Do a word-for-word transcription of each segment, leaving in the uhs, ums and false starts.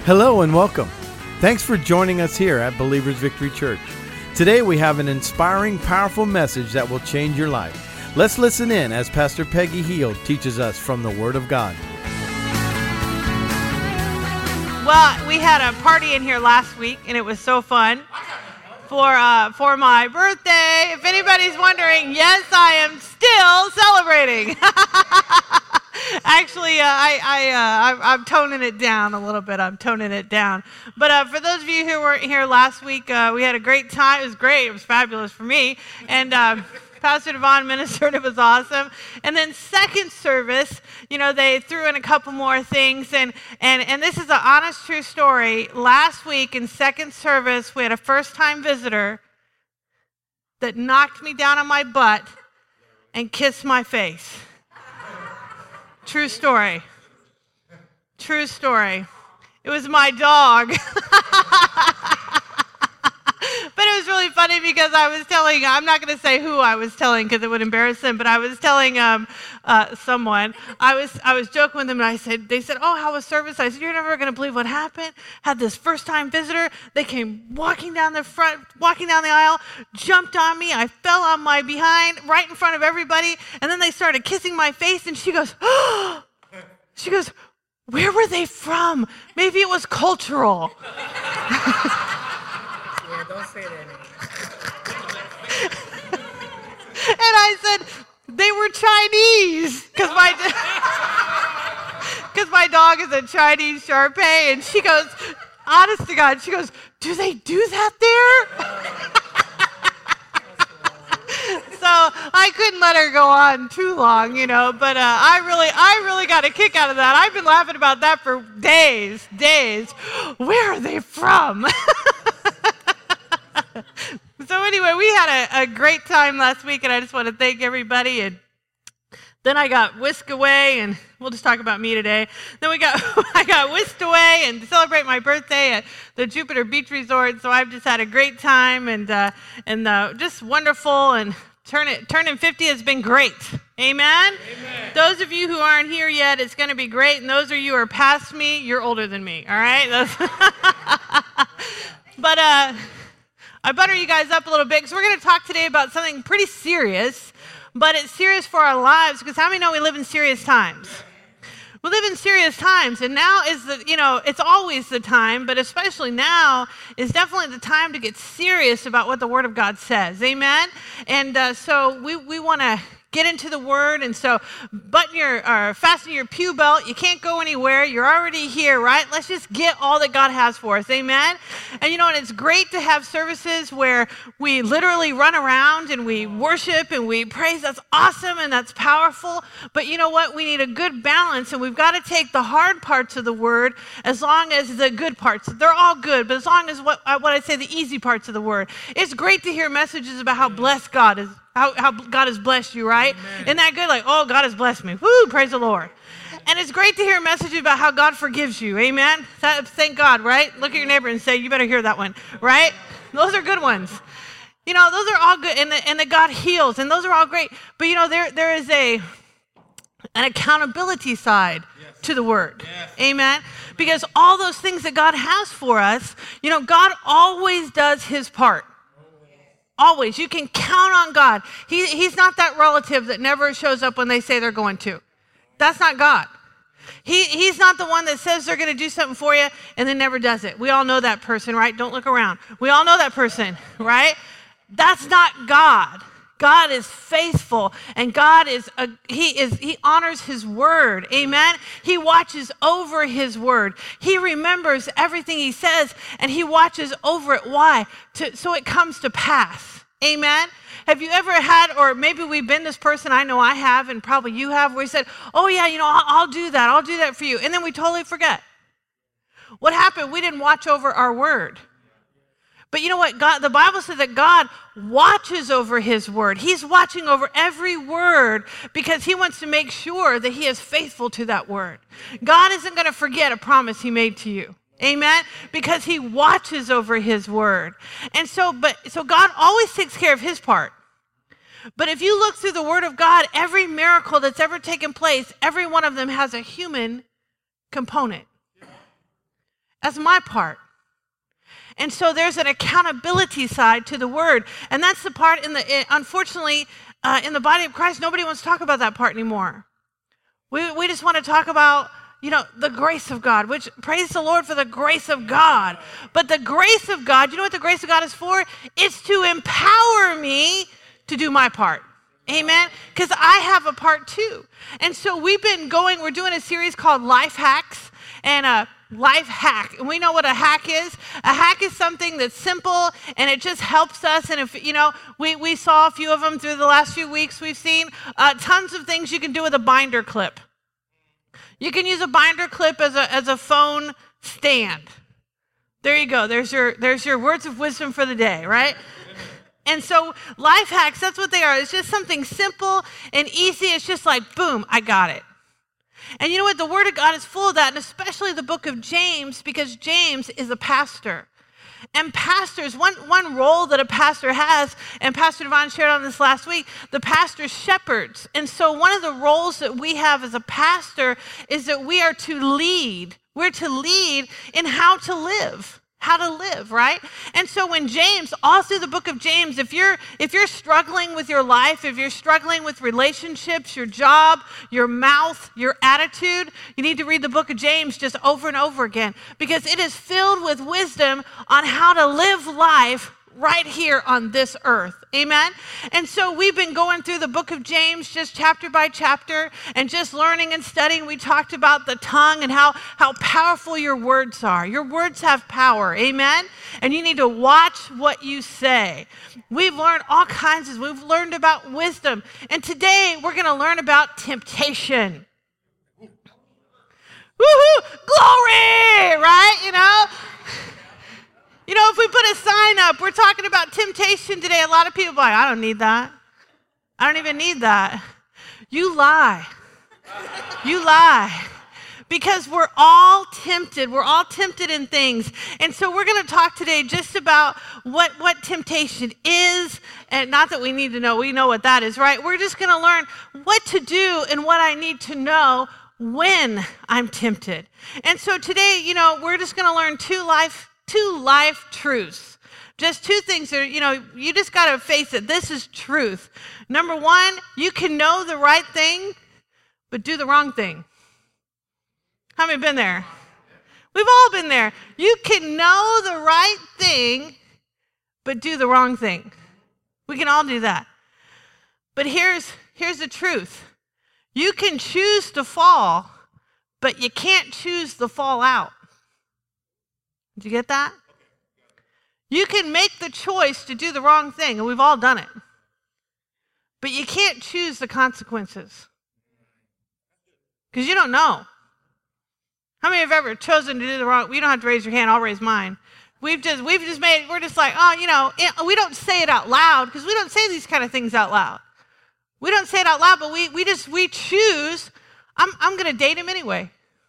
Hello and welcome. Thanks for joining us here at Believers Victory Church. Today we have an inspiring, powerful message that will change your life. Let's listen in as Pastor Peggy Heald teaches us from the Word of God. Well, we had a party in here last week, and it was so fun for uh, for my birthday. If anybody's wondering, yes, I am still celebrating. Actually, uh, I, I, uh, I, I'm toning it down a little bit. I'm toning it down. But uh, for those of you who weren't here last week, uh, we had a great time. It was great. It was fabulous for me. And uh, Pastor Devon ministered. It was awesome. And then second service, you know, they threw in a couple more things. And, and, and this is an honest, true story. Last week in second service, we had a first-time visitor that knocked me down on my butt and kissed my face. True story. True story. It was my dog. But it was really funny because I was telling, I'm not going to say who I was telling because it would embarrass them, but I was telling um, uh, someone, I was I was joking with them and I said, they said, oh, how was service? I said, you're never going to believe what happened. Had this first time visitor. They came walking down the front, walking down the aisle, jumped on me. I fell on my behind right in front of everybody. And then they started kissing my face and she goes, oh, she goes, where were they from? Maybe it was cultural. Yeah, don't say that anymore. And I said, they were Chinese, because my, because my dog is a Chinese Shar-Pei, and she goes, honest to God, she goes, do they do that there? So I couldn't let her go on too long, you know, but uh, I really, I really got a kick out of that. I've been laughing about that for days, days. Where are they from? So anyway, we had a, a great time last week, and I just want to thank everybody. And then I got whisked away, and we'll just talk about me today. Then we got I got whisked away and to celebrate my birthday at the Jupiter Beach Resort. So I've just had a great time and uh, and uh, just wonderful. And turn it, turning fifty has been great. Amen? Amen. Those of you who aren't here yet, it's going to be great. And those of you who are past me, you're older than me. All right? But uh. I butter you guys up a little bit because we're going to talk today about something pretty serious, but it's serious for our lives because how many know we live in serious times? We live in serious times, and now is the, you know, it's always the time, but especially now is definitely the time to get serious about what the Word of God says. Amen? And uh, so we, we want to get into the Word, and so button your, or fasten your pew belt. You can't go anywhere. You're already here, right? Let's just get all that God has for us. Amen? And you know, and it's great to have services where we literally run around and we worship and we praise. That's awesome and that's powerful. But you know what? We need a good balance, and we've got to take the hard parts of the Word as long as the good parts. They're all good, but as long as what, what I say, the easy parts of the Word. It's great to hear messages about how blessed God is. How, how God has blessed you, right? Amen. Isn't that good? Like, oh, God has blessed me. Woo, praise the Lord. And it's great to hear messages about how God forgives you. Amen? That, thank God, right? Look at your neighbor and say, you better hear that one, right? Those are good ones. You know, those are all good. And, the, and that God heals. And those are all great. But, you know, there there is a an accountability side yes. to the Word. Yes. Amen? Because all those things that God has for us, you know, God always does His part. Always. You can count on God. He, he's not that relative that never shows up when they say they're going to. That's not God. He, he's not the one that says they're going to do something for you and then never does it. We all know that person, right? Don't look around. We all know that person, right? That's not God. God is faithful, and God is a, he is he honors His word. Amen. He watches over His word. He remembers everything He says, and He watches over it. Why? To, so it comes to pass. Amen. Have you ever had, or maybe we've been this person, I know I have, and probably you have, where we said, oh yeah, you know, I'll, I'll do that. I'll do that for you. And then we totally forget. What happened? We didn't watch over our word. But you know what? God, the Bible says that God watches over His word. He's watching over every word because He wants to make sure that He is faithful to that word. God isn't going to forget a promise He made to you. Amen? Because He watches over His word. And so, but so God always takes care of His part. But if you look through the Word of God, every miracle that's ever taken place, every one of them has a human component. That's my part. And so there's an accountability side to the word. And that's the part in the, unfortunately, uh, in the body of Christ, nobody wants to talk about that part anymore. We, we just want to talk about, you know, the grace of God, which praise the Lord for the grace of God. But the grace of God, you know what the grace of God is for? It's to empower me to do my part. Amen? Because I have a part too. And so we've been going, we're doing a series called Life Hacks. And a life hack. And we know what a hack is. A hack is something that's simple and it just helps us. And if, you know, we, we saw a few of them through the last few weeks. We've seen uh, tons of things you can do with a binder clip. You can use a binder clip as a as a phone stand. There you go. There's your there's your words of wisdom for the day, right? And so life hacks, that's what they are. It's just something simple and easy. It's just like, boom, I got it. And you know what? The Word of God is full of that, and especially the book of James, because James is a pastor. And pastors, one, one role that a pastor has, and Pastor Devon shared on this last week, the pastor shepherds. And so one of the roles that we have as a pastor is that we are to lead. We're to lead in how to live. How to live, right? And so when James, all through the book of James, if you're if you're struggling with your life, if you're struggling with relationships, your job, your mouth, your attitude, you need to read the book of James just over and over again because it is filled with wisdom on how to live life right here on this earth. Amen? And so we've been going through the book of James just chapter by chapter and just learning and studying. We talked about the tongue and how, how powerful your words are. Your words have power. Amen? And you need to watch what you say. We've learned all kinds of, we've learned about wisdom. And today we're going to learn about temptation. Woohoo! Glory! Right? You know? You know, if we put a sign up, we're talking about temptation today. A lot of people are like, I don't need that. I don't even need that. You lie. You lie. Because we're all tempted. We're all tempted in things. And so we're going to talk today just about what, what temptation is. And not that we need to know. We know what that is, right? We're just going to learn what to do and what I need to know when I'm tempted. And so today, you know, we're just going to learn two life Two life truths. Just two things that, you know, you just got to face it. This is truth. Number one, you can know the right thing, but do the wrong thing. How many have been there? We've all been there. You can know the right thing, but do the wrong thing. We can all do that. But here's, here's the truth. You can choose to fall, but you can't choose to fall out. Did you get that? You can make the choice to do the wrong thing, and we've all done it. But you can't choose the consequences. Because you don't know. How many have ever chosen to do the wrong? You don't have to raise your hand, I'll raise mine. We've just we've just made, we're just like, oh, you know, we don't say it out loud, because we don't say these kind of things out loud. We don't say it out loud, but we we just we choose, I'm I'm gonna date him anyway.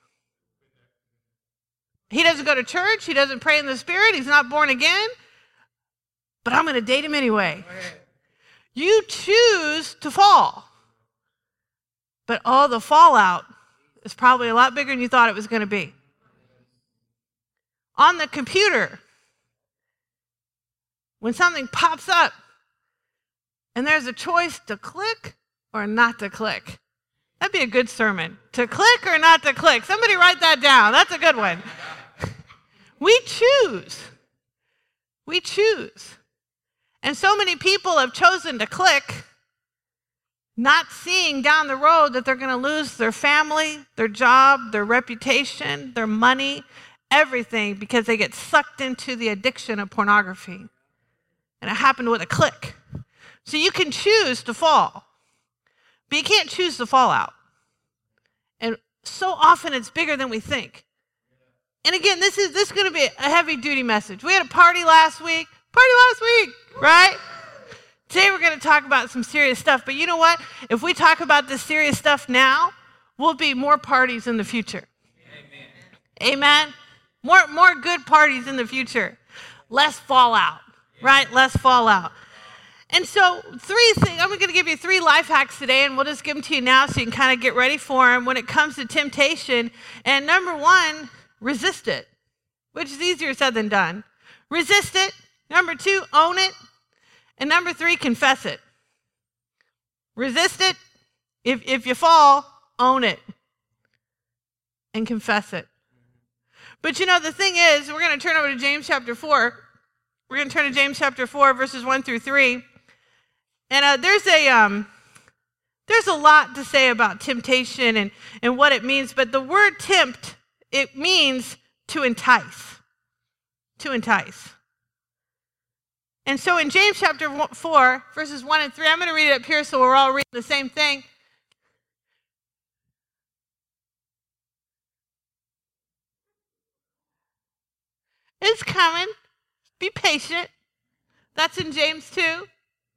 He doesn't go to church. He doesn't pray in the Spirit. He's not born again. But I'm going to date him anyway. You choose to fall. But oh, the fallout is probably a lot bigger than you thought it was going to be. On the computer, when something pops up and there's a choice to click or not to click. That'd be a good sermon. To click or not to click. Somebody write that down. That's a good one. We choose. We choose. And so many people have chosen to click, not seeing down the road that they're going to lose their family, their job, their reputation, their money, everything, because they get sucked into the addiction of pornography. And it happened with a click. So you can choose to fall, but you can't choose to fall out. And so often it's bigger than we think. And again, this is this is going to be a heavy-duty message. We had a party last week. Party last week, right? Today we're going to talk about some serious stuff. But you know what? If we talk about this serious stuff now, we'll be more parties in the future. Amen. Amen? More, more good parties in the future. Less fallout, right? Less fallout. And so three things, I'm going to give you three life hacks today, and we'll just give them to you now so you can kind of get ready for them when it comes to temptation. And number one, resist it. which is easier said than done. Resist it. Number two, own it. And number three, confess it. Resist it. If, if you fall, own it. And confess it. But you know, the thing is, we're going to turn over to James chapter four. We're going to turn to James chapter four, verses one through three. And uh, there's a um, there's a lot to say about temptation and, and what it means. But the word tempt, it means to entice. To entice. And so in James chapter four, verses one and three, I'm going to read it up here so we're all reading the same thing. It's coming. Be patient. That's in James two.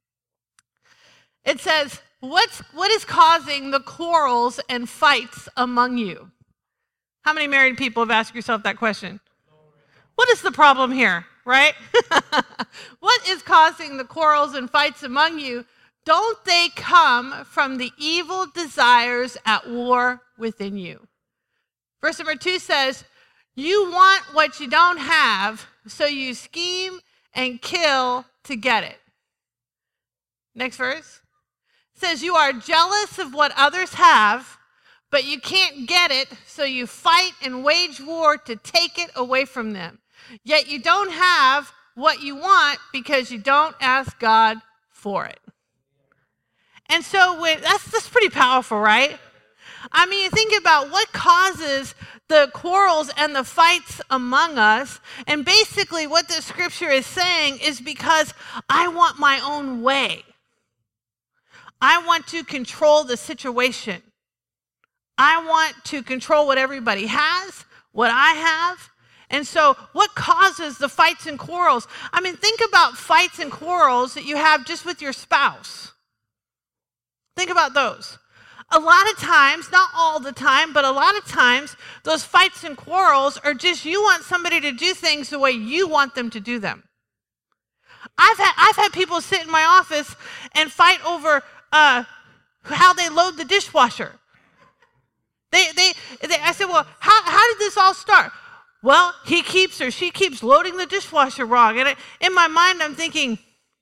It says, What's, what is causing the quarrels and fights among you? How many married people have asked yourself that question? What is the problem here, right? What is causing the quarrels and fights among you? Don't they come from the evil desires at war within you? Verse number two says, you want what you don't have, so you scheme and kill to get it. Next verse. It says, you are jealous of what others have, but you can't get it, so you fight and wage war to take it away from them. Yet you don't have what you want because you don't ask God for it. And so when, that's, that's pretty powerful, right? I mean, you think about what causes the quarrels and the fights among us. And basically what the scripture is saying is because I want my own way. I want to control the situation. I want to control what everybody has, what I have. And so what causes the fights and quarrels? I mean, think about fights and quarrels that you have just with your spouse. Think about those. A lot of times, not all the time, but a lot of times, those fights and quarrels are just you want somebody to do things the way you want them to do them. I've had, I've had people sit in my office and fight over uh, how they load the dishwasher. They, they, they, I said, well, how, how did this all start? Well, he keeps or she keeps loading the dishwasher wrong. And it, in my mind, I'm thinking,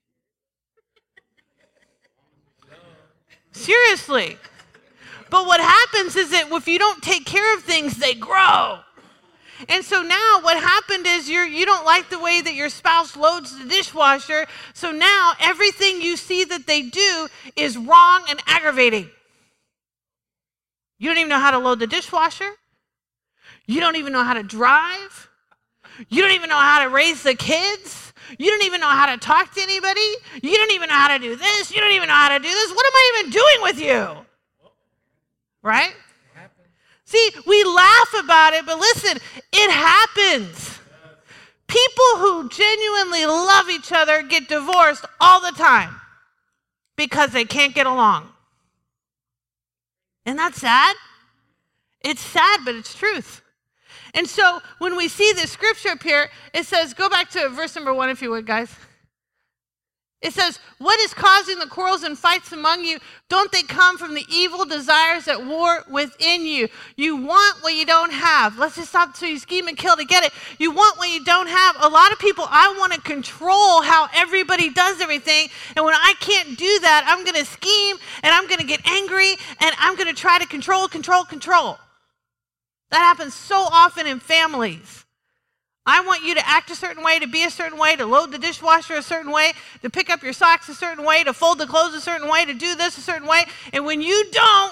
seriously. But what happens is that if you don't take care of things, they grow. And so now what happened is you're, you don't like the way that your spouse loads the dishwasher. So now everything you see that they do is wrong and aggravating. You don't even know how to load the dishwasher. You don't even know how to drive. You don't even know how to raise the kids. You don't even know how to talk to anybody. You don't even know how to do this. You don't even know how to do this. What am I even doing with you? Right? See, we laugh about it, but listen, it happens. People who genuinely love each other get divorced all the time because they can't get along. Isn't that sad? It's sad, but it's truth. And so when we see this scripture up here, it says, go back to verse number one if you would, guys. It says, what is causing the quarrels and fights among you? Don't they come from the evil desires at war within you? You want what you don't have. Let's just stop so you scheme and kill to get it. You want what you don't have. A lot of people, I want to control how everybody does everything. And when I can't do that, I'm going to scheme and I'm going to get angry and I'm going to try to control, control, control. That happens so often in families. I want you to act a certain way, to be a certain way, to load the dishwasher a certain way, to pick up your socks a certain way, to fold the clothes a certain way, to do this a certain way. And when you don't,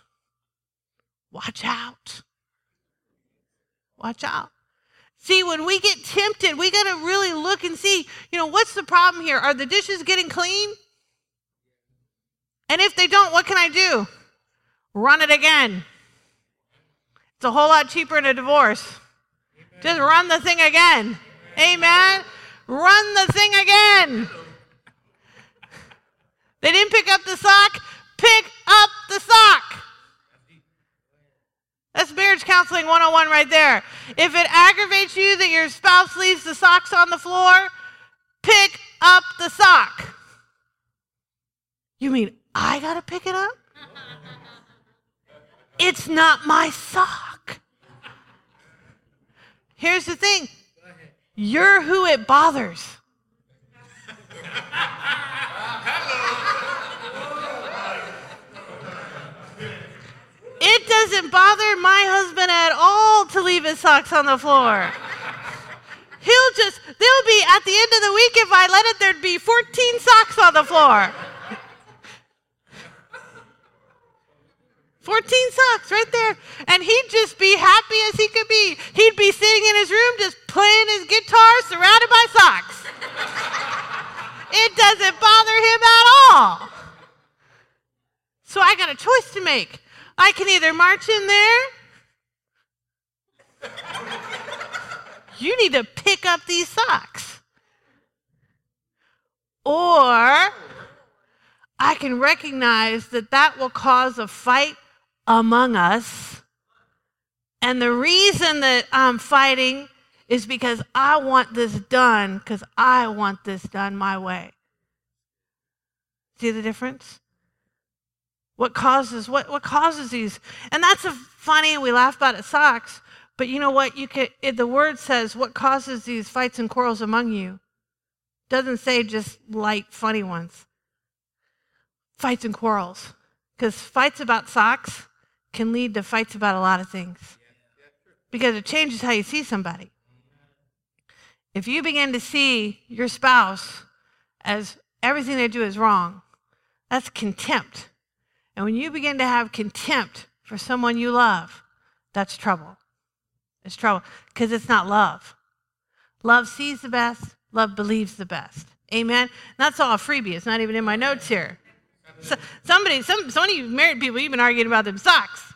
watch out. Watch out. See, when we get tempted, we got to really look and see, you know, what's the problem here? Are the dishes getting clean? And if they don't, what can I do? Run it again. It's a whole lot cheaper in a divorce. Just run the thing again. Amen. Run the thing again. They didn't pick up the sock. Pick up the sock. That's marriage counseling one oh one right there. If it aggravates you that your spouse leaves the socks on the floor, pick up the sock. You mean I got to pick it up? It's not my sock. Here's the thing. you're who it bothers. It doesn't bother my husband at all to leave his socks on the floor. He'll just, they'll be, at the end of the week, if I let it, there'd be fourteen socks on the floor. fourteen socks right there. And he'd just be happy as he could be. He'd be sitting in his room just playing his guitar surrounded by socks. It doesn't bother him at all. So I got a choice to make. I can either march in there. You need to pick up these socks. Or I can recognize that that will cause a fight among us. And the reason that I'm fighting is because I want this done, because I want this done my way. See the difference? What causes what what causes these? And that's a funny, we laugh about it, socks. But you know what? You can. It, the word says what causes these fights and quarrels among you. Doesn't say just light, funny ones. Fights and quarrels, because fights about socks can lead to fights about a lot of things. Because it changes how you see somebody. If you begin to see your spouse as everything they do is wrong, that's contempt. And when you begin to have contempt for someone you love, that's trouble. It's trouble because it's not love. Love sees the best. Love believes the best. Amen? And that's all a freebie. It's not even in my notes here. So, somebody, some, some of you married people, you've been arguing about them socks.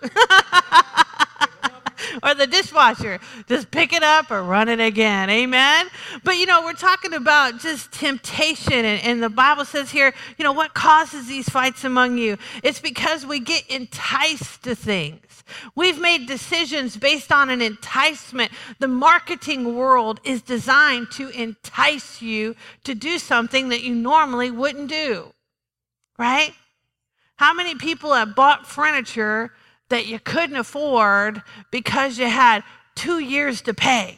Or the dishwasher. Just pick it up or run it again. Amen? But, you know, we're talking about just temptation. And, and the Bible says here, you know, what causes these fights among you? It's because we get enticed to things. We've made decisions based on an enticement. The marketing world is designed to entice you to do something that you normally wouldn't do. Right? How many people have bought furniture that you couldn't afford because you had two years to pay?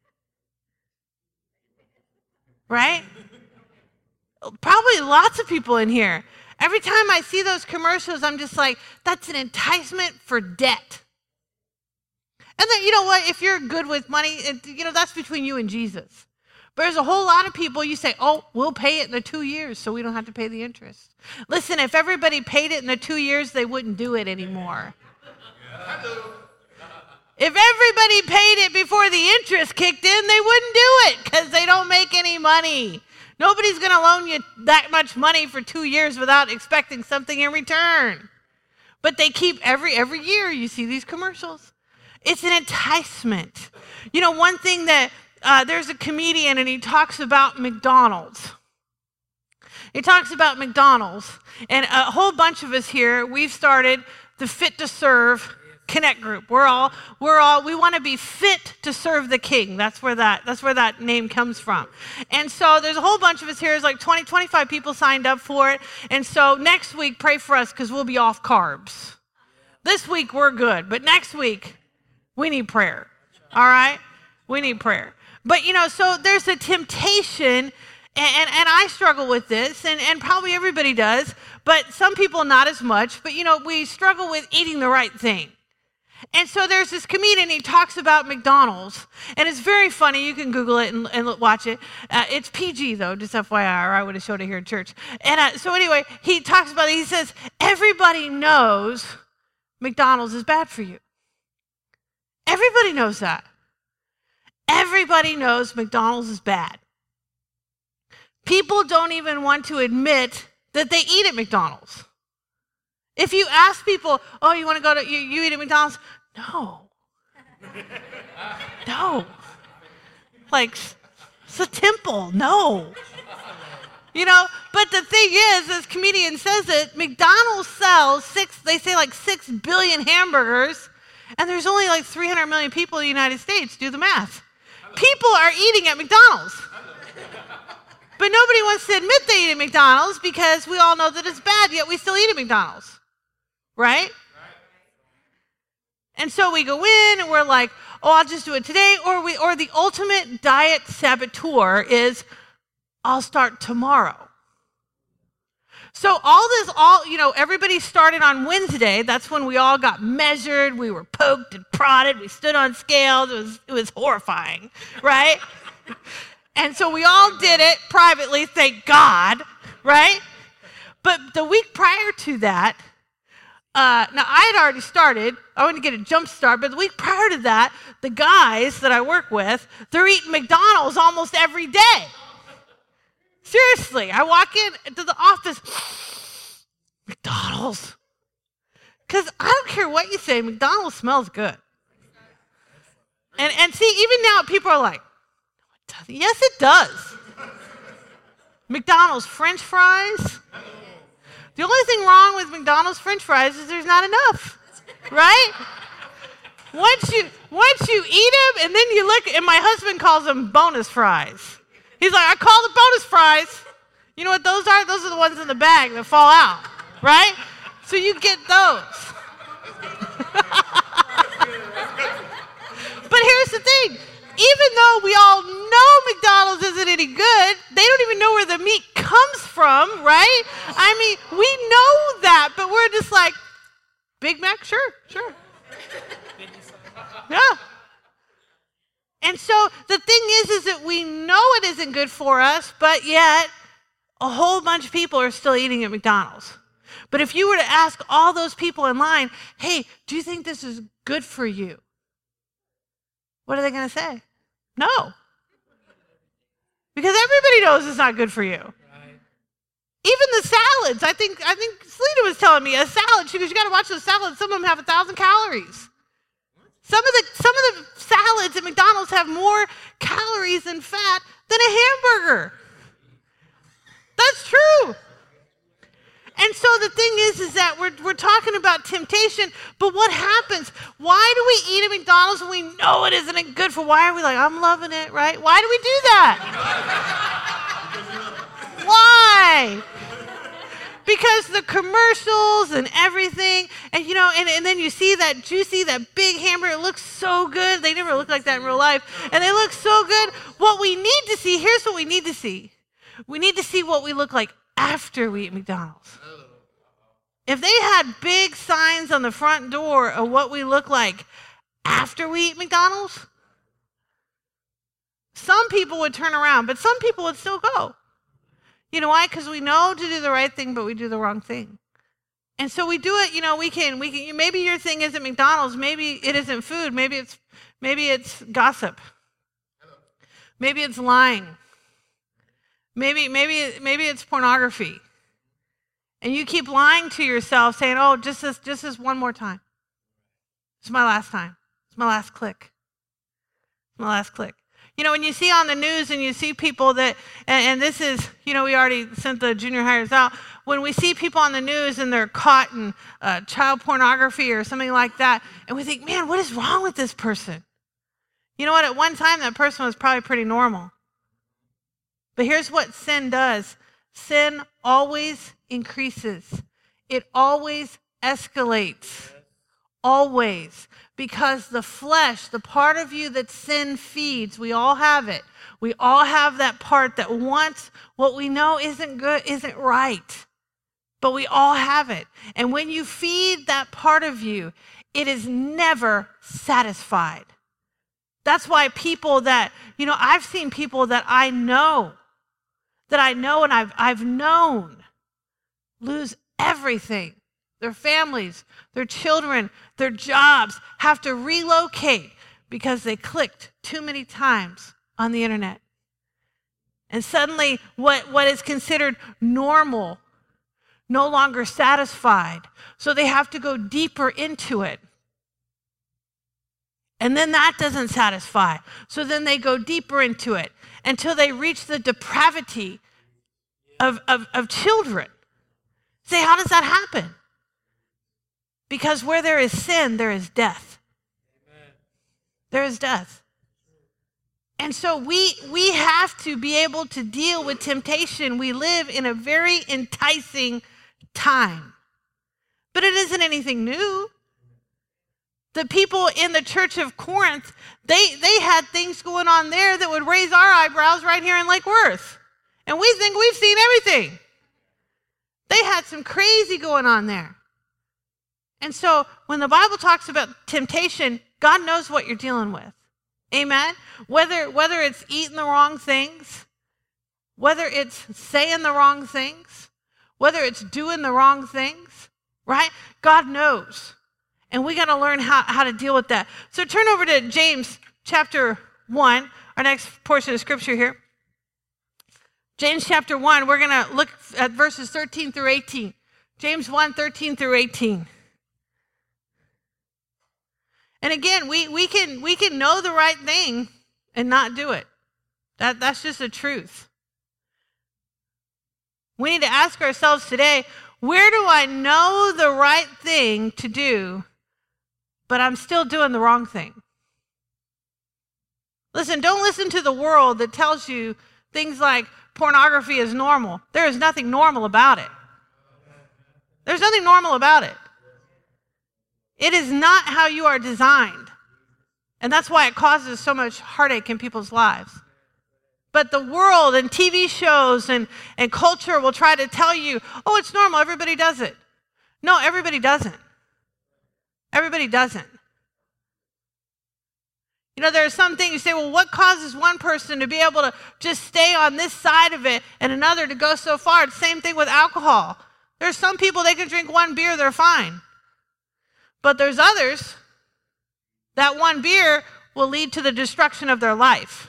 Right? Probably lots of people in here. Every time I see those commercials, I'm just like, that's an enticement for debt. And then, you know what? If you're good with money, it, you know, that's between you and Jesus. But there's a whole lot of people, you say, oh, we'll pay it in the two years so we don't have to pay the interest. Listen, if everybody paid it in the two years, they wouldn't do it anymore. If everybody paid it before the interest kicked in, they wouldn't do it because they don't make any money. Nobody's going to loan you that much money for two years without expecting something in return. But they keep every every year, you see these commercials. It's an enticement. You know, one thing that, uh, there's a comedian and he talks about McDonald's. He talks about McDonald's. And a whole bunch of us here, we've started the Fit to Serve Connect group. We're all, we're all, we want to be fit to serve the King. That's where that, that's where that name comes from. And so there's a whole bunch of us here. There's like twenty, twenty-five people signed up for it. And so next week, pray for us because we'll be off carbs. This week, we're good. But next week, we need prayer. All right? We need prayer. But, you know, so there's a temptation, and, and, and I struggle with this, and, and probably everybody does, but some people not as much. But, you know, we struggle with eating the right thing. And so there's this comedian, he talks about McDonald's, and it's very funny. You can Google it and, and watch it. Uh, it's P G, though, just F Y I, or I would have showed it here at church. And uh, so anyway, he talks about it. He says, everybody knows McDonald's is bad for you. Everybody knows that. Everybody knows McDonald's is bad. People don't even want to admit that they eat at McDonald's. If you ask people, oh, you want to go to, you, you eat at McDonald's? No. No. Like, it's a temple. No. You know, but the thing is, as comedian says it, McDonald's sells six, they say like six billion hamburgers, and there's only like three hundred million people in the United States. Do the math. People are eating at McDonald's. But nobody wants to admit they eat at McDonald's because we all know that it's bad, yet we still eat at McDonald's. Right? And so we go in and we're like, oh, I'll just do it today, or we, or the ultimate diet saboteur is, I'll start tomorrow. So all this, all, you know, everybody started on Wednesday. That's when we all got measured. We were poked and prodded. We stood on scales. It was, it was horrifying, right? And so we all did it privately, thank God, right? But the week prior to that, uh, now I had already started. I wanted to get a jump start, but the week prior to that, the guys that I work with, they're eating McDonald's almost every day. Seriously, I walk in to the office, McDonald's. Because I don't care what you say, McDonald's smells good. And and see, even now people are like, no, it doesn't. Yes, it does. McDonald's French fries. The only thing wrong with McDonald's French fries is there's not enough, right? Once you once you eat them, and then you look, and my husband calls them bonus fries. He's like, I call the bonus fries. You know what those are? Those are the ones in the bag that fall out, right? So you get those. But here's the thing. Even though we all know McDonald's isn't any good, they don't even know where the meat comes from, right? I mean, we know that, but we're just like, Big Mac? Sure, sure. Yeah. And so the thing is, is that we know it isn't good for us, but yet a whole bunch of people are still eating at McDonald's. But if you were to ask all those people in line, hey, do you think this is good for you? What are they going to say? No. Because everybody knows it's not good for you. Right. Even the salads. I think I think Selena was telling me a salad. She goes, you got to watch those salads. Some of them have a thousand calories. Some of the some of the salads at McDonald's have more calories and fat than a hamburger. That's true. And so the thing is, is that we're we're talking about temptation, but what happens? Why do we eat at McDonald's when we know it isn't good for? Why are we like, I'm loving it, right? Why do we do that? Why? Because the commercials and everything, and you know, and, and then you see that juicy, that big hamburger, it looks so good. They never look like that in real life. And they look so good. What we need to see, here's what we need to see. We need to see what we look like after we eat McDonald's. If they had big signs on the front door of what we look like after we eat McDonald's, some people would turn around, but some people would still go. You know why? Because we know to do the right thing, but we do the wrong thing. And so we do it, you know, we can, we can, maybe your thing isn't McDonald's, maybe it isn't food, maybe it's, maybe it's gossip. Maybe it's lying. Maybe, maybe, maybe it's pornography. And you keep lying to yourself saying, oh, just this, just this one more time. It's my last time. It's my last click. It's my last click. You know, when you see on the news and you see people that, and, and this is, you know, we already sent the junior hires out. When we see people on the news and they're caught in uh, child pornography or something like that, and we think, man, what is wrong with this person? You know what? At one time, that person was probably pretty normal. But here's what sin does. Sin always increases. It always escalates. Always. Because the flesh, the part of you that sin feeds, we all have it. We all have that part that wants what we know isn't good, isn't right. But we all have it. And when you feed that part of you, it is never satisfied. That's why people that, you know, I've seen people that I know, that I know and I've, I've known, lose everything. Their families, their children, their jobs, have to relocate because they clicked too many times on the internet. And suddenly what, what is considered normal no longer satisfied. So they have to go deeper into it. And then that doesn't satisfy. So then they go deeper into it until they reach the depravity of, of, of children. Say, how does that happen? Because where there is sin, there is death. Amen. There is death. And so we we have to be able to deal with temptation. We live in a very enticing time. But it isn't anything new. The people in the church of Corinth, they, they had things going on there that would raise our eyebrows right here in Lake Worth. And we think we've seen everything. They had some crazy going on there. And so when the Bible talks about temptation, God knows what you're dealing with. Amen? Whether, whether it's eating the wrong things, whether it's saying the wrong things, whether it's doing the wrong things, right? God knows. And we got to learn how, how to deal with that. So turn over to James chapter one, our next portion of scripture here. James chapter one, we're going to look at verses thirteen through eighteen. James one, thirteen through eighteen. And again, we, we can we can know the right thing and not do it. That, that's just the truth. We need to ask ourselves today, where do I know the right thing to do, but I'm still doing the wrong thing? Listen, don't listen to the world that tells you things like pornography is normal. There is nothing normal about it. There's nothing normal about it. It is not how you are designed. And that's why it causes so much heartache in people's lives. But the world and T V shows and, and culture will try to tell you, oh, it's normal, everybody does it. No, everybody doesn't. Everybody doesn't. You know, there are some things you say, well, what causes one person to be able to just stay on this side of it and another to go so far? It's the same thing with alcohol. There's some people, they can drink one beer, they're fine. But there's others, that one beer will lead to the destruction of their life.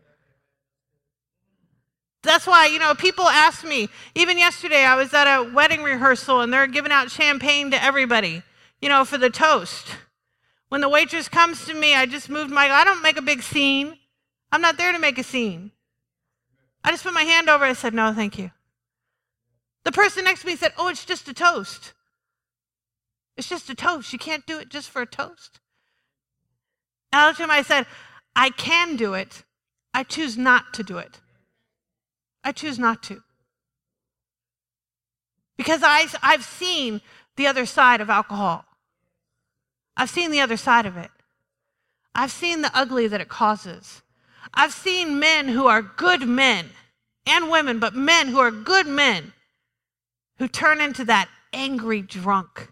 That's why, you know, people ask me, even yesterday I was at a wedding rehearsal and they're giving out champagne to everybody, you know, for the toast. When the waitress comes to me, I just moved my, I don't make a big scene. I'm not there to make a scene. I just put my hand over it and said, no, thank you. The person next to me said, oh, it's just a toast. It's just a toast. You can't do it just for a toast. And I looked at him, I said, I can do it. I choose not to do it. I choose not to. Because I, I've seen the other side of alcohol. I've seen the other side of it. I've seen the ugly that it causes. I've seen men who are good men, and women, but men who are good men, who turn into that angry drunk.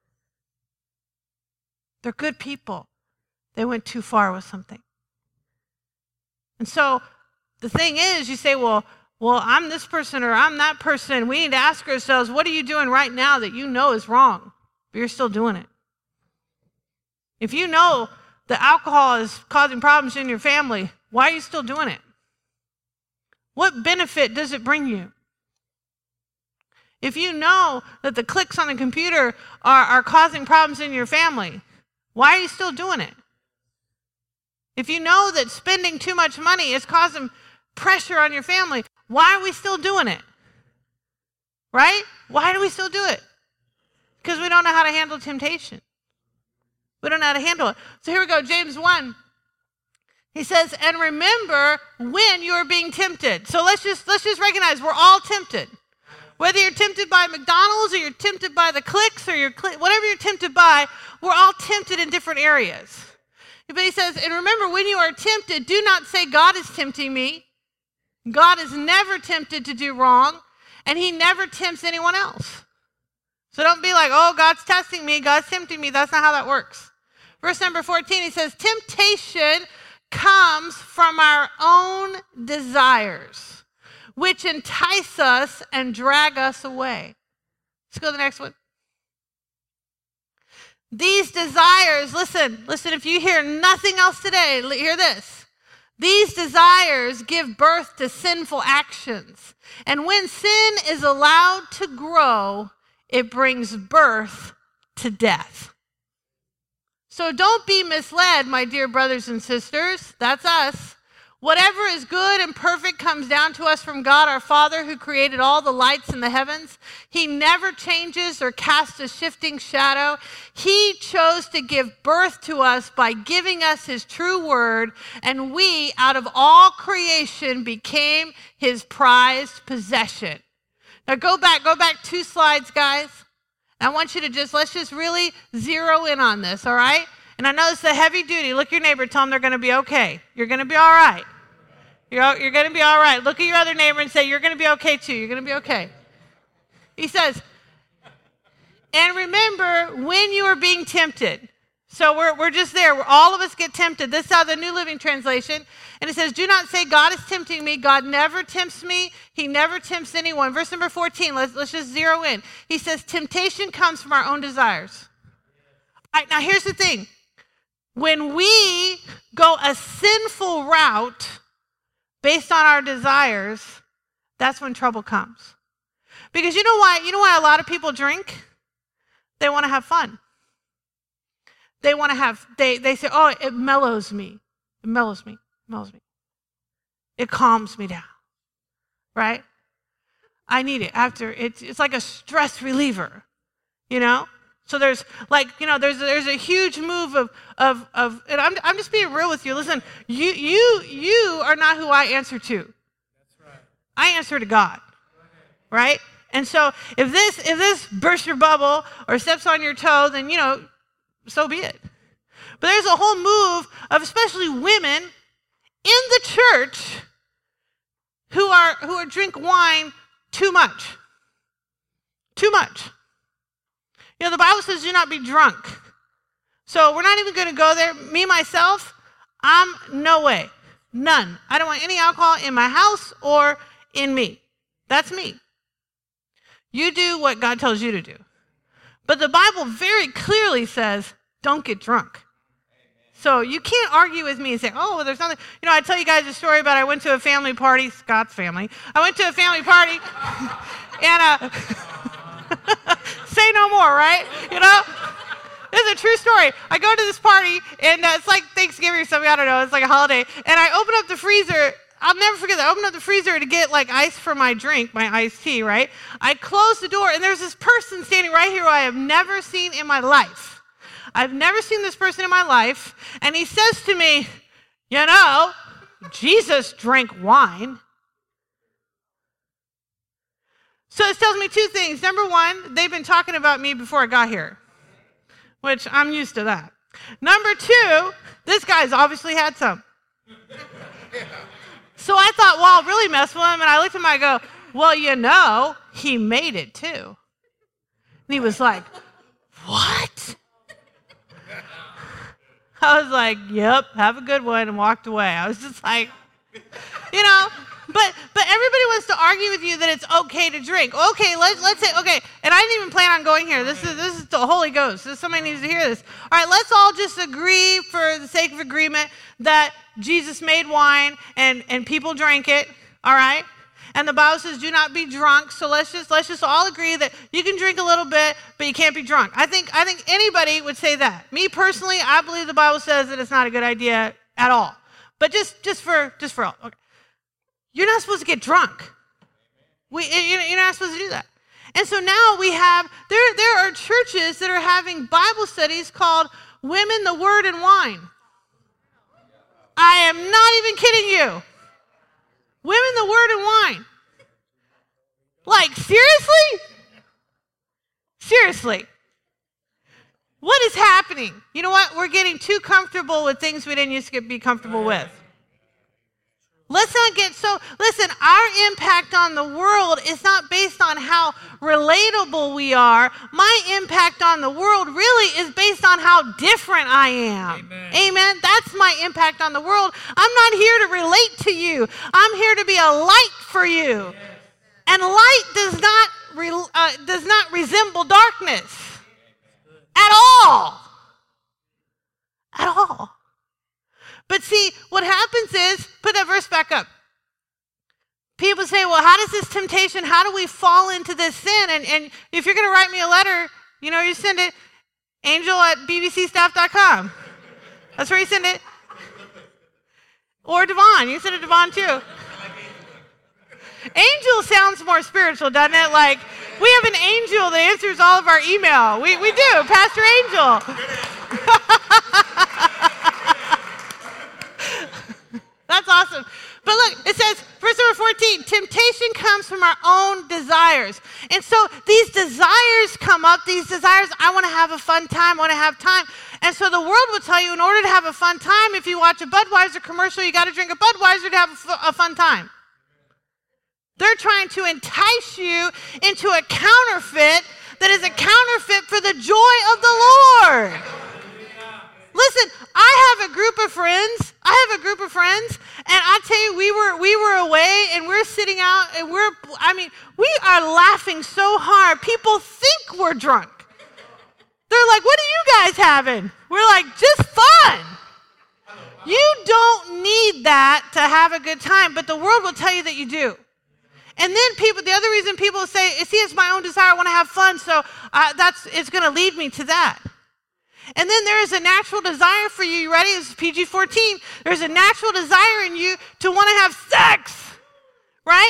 They're good people. They went too far with something. And so the thing is, you say, well, well, I'm this person or I'm that person. We need to ask ourselves, what are you doing right now that you know is wrong, but you're still doing it? If you know that alcohol is causing problems in your family, why are you still doing it? What benefit does it bring you? If you know that the clicks on the computer are, are causing problems in your family, why are you still doing it? If you know that spending too much money is causing pressure on your family, why are we still doing it? Right? Why do we still do it? Because we don't know how to handle temptation. We don't know how to handle it. So here we go, James one. He says, and remember when you are being tempted. So let's just let's just recognize we're all tempted. Whether you're tempted by McDonald's or you're tempted by the clicks or you're cl- whatever you're tempted by, we're all tempted in different areas. But he says, and remember when you are tempted, do not say God is tempting me. God is never tempted to do wrong, and he never tempts anyone else. So don't be like, oh, God's testing me, God's tempting me. That's not how that works. Verse number fourteen, he says, temptation comes from our own desires, which entice us and drag us away. Let's go to the next one. These desires, listen, listen, if you hear nothing else today, hear this. These desires give birth to sinful actions. And when sin is allowed to grow, it brings birth to death. So don't be misled, my dear brothers and sisters. That's us. Whatever is good and perfect comes down to us from God, our Father, who created all the lights in the heavens. He never changes or casts a shifting shadow. He chose to give birth to us by giving us his true word, and we, out of all creation, became his prized possession. Now go back, go back two slides, guys. I want you to just, let's just really zero in on this, all right? And I know it's a heavy duty. Look at your neighbor, tell them they're going to be okay. You're going to be all right. You're, you're going to be all right. Look at your other neighbor and say, you're going to be okay too. You're going to be okay. He says, and remember when you are being tempted. So we're, we're just there. We're, all of us get tempted. This is how the New Living Translation. And it says, do not say, God is tempting me. God never tempts me. He never tempts anyone. Verse number fourteen, let's, let's just zero in. He says, temptation comes from our own desires. All right, now here's the thing. When we go a sinful route based on our desires, that's when trouble comes. Because you know why? You know why a lot of people drink? They want to have fun. They want to have, they, they say, oh, it mellows me. It mellows me. It mellows me. It calms me down. Right? I need it after. It's, it's like a stress reliever, you know? So there's like, you know, there's there's a huge move of of of and I'm I'm just being real with you. Listen, you you you are not who I answer to. That's right. I answer to God. Right? And so if this if this bursts your bubble or steps on your toe, then you know, so be it. But there's a whole move of especially women in the church who are who are drink wine too much. Too much. You know, the Bible says do not be drunk. So we're not even going to go there. Me, myself, I'm no way. None. I don't want any alcohol in my house or in me. That's me. You do what God tells you to do. But the Bible very clearly says don't get drunk. So you can't argue with me and say, oh, well, there's nothing. You know, I tell you guys a story about I went to a family party, Scott's family. I went to a family party and uh, say no more, right? You know? This is a true story. I go to this party, and uh, it's like Thanksgiving or something. I don't know. It's like a holiday. And I open up the freezer. I'll never forget that. I opened up the freezer to get, like, ice for my drink, my iced tea, right? I closed the door, and there's this person standing right here who I have never seen in my life. I've never seen this person in my life. And he says to me, you know, Jesus drank wine. So it tells me two things. Number one, they've been talking about me before I got here, which I'm used to that. Number two, this guy's obviously had some. So I thought, well, I'll really mess with him. And I looked at him and I go, well, you know, he made it too. And he was like, what? I was like, yep, have a good one, and walked away. I was just like, you know, but but everybody wants to argue with you that it's okay to drink. Okay, let's let's say, okay, and I didn't even plan on going here. This is this is the Holy Ghost. This, somebody needs to hear this. All right, let's all just agree for the sake of agreement that Jesus made wine and, and people drank it, all right? And the Bible says do not be drunk. So let's just let's just all agree that you can drink a little bit, but you can't be drunk. I think I think anybody would say that. Me personally, I believe the Bible says that it's not a good idea at all. But just just for just for all, okay. You're not supposed to get drunk. We you're not supposed to do that. And so now we have there there are churches that are having Bible studies called Women, the Word, and Wine. I am not even kidding you. Women, the Word, and Wine. Like, seriously? Seriously. What is happening? You know what? We're getting too comfortable with things we didn't used to be comfortable with. Let's not get so, listen, our impact on the world is not based on how relatable we are. My impact on the world really is based on how different I am. Amen. Amen. That's my impact on the world. I'm not here to relate to you. I'm here to be a light for you. Yes. And light does not, re, uh, does not resemble darkness at all. At all. But see, what happens is, put that verse back up. People say, well, how does this temptation, how do we fall into this sin? And, and if you're going to write me a letter, you know, you send it, angel at b b c staff dot com. That's where you send it. Or Devon. You send it to Devon too. Angel sounds more spiritual, doesn't it? Like, we have an angel that answers all of our email. We, we do, Pastor Angel. That's awesome. But look, it says, verse number fourteen, temptation comes from our own desires. And so these desires come up, these desires, I want to have a fun time, I want to have time. And so the world will tell you in order to have a fun time, if you watch a Budweiser commercial, you got to drink a Budweiser to have a, f- a fun time. They're trying to entice you into a counterfeit that is a counterfeit for the joy of the Lord. Listen, I have a group of friends. I have a group of friends, and I tell you, we were we were away, and we're sitting out, and we're, I mean, we are laughing so hard. People think we're drunk. They're like, what are you guys having? We're like, just fun. You don't need that to have a good time, but the world will tell you that you do. And then people, the other reason people say, see, it's my own desire, I want to have fun, so uh, that's it's going to lead me to that. And then there is a natural desire for you. You ready? This is P G fourteen. There's a natural desire in you to want to have sex, right?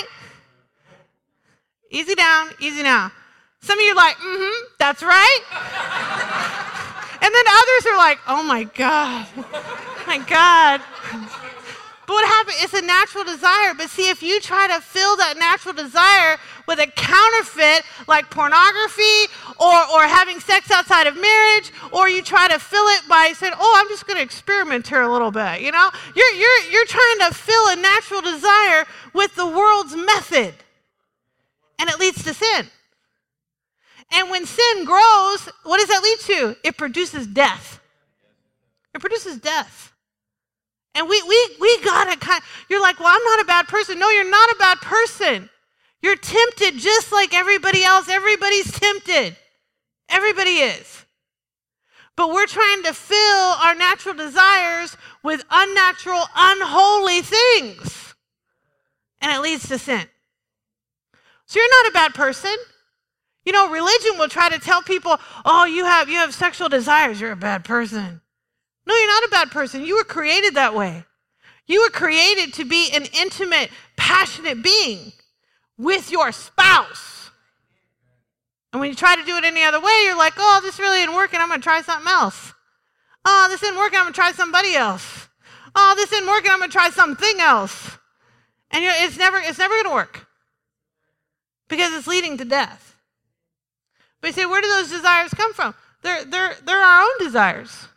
Easy down, easy now. Some of you are like, mm-hmm, that's right. And then others are like, oh my God, my God. But what happens, it's a natural desire. But see, if you try to fill that natural desire with a counterfeit like pornography or, or having sex outside of marriage, or you try to fill it by saying, oh, I'm just going to experiment here a little bit, you know? You're, you're, you're trying to fill a natural desire with the world's method. And it leads to sin. And when sin grows, what does that lead to? It produces death. It produces death. And we we we gotta kind you're like, well, I'm not a bad person. No, you're not a bad person. You're tempted just like everybody else. Everybody's tempted. Everybody is. But we're trying to fill our natural desires with unnatural, unholy things. And it leads to sin. So you're not a bad person. You know, religion will try to tell people, oh, you have you have sexual desires, you're a bad person. No, you're not a bad person. You were created that way. You were created to be an intimate, passionate being with your spouse. And when you try to do it any other way, you're like, oh, this really isn't working. I'm going to try something else. Oh, this isn't working. I'm going to try somebody else. Oh, this isn't working. I'm going to try something else. And you're, it's never, it's never going to work because it's leading to death. But you say, where do those desires come from? They're, they're, they're our own desires.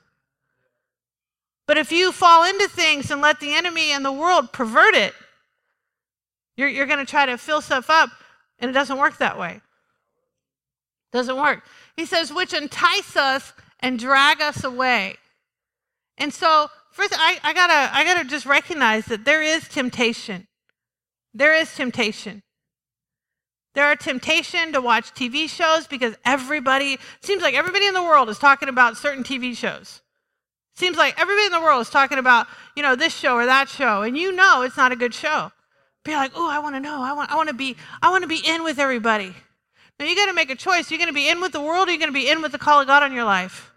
But if you fall into things and let the enemy and the world pervert it, you're, you're going to try to fill stuff up, and it doesn't work that way. It doesn't work. He says, which entice us and drag us away. And so, first, I, I gotta, I gotta just recognize that there is temptation. There is temptation. There are temptation to watch T V shows because everybody, seems like everybody in the world is talking about certain T V shows. Seems like everybody in the world is talking about, you know, this show or that show, and you know it's not a good show. Be like, oh, I want to know. I want, I want to be, I want to be in with everybody. Now you got to make a choice. You're going to be in with the world, or you're going to be in with the call of God on your life.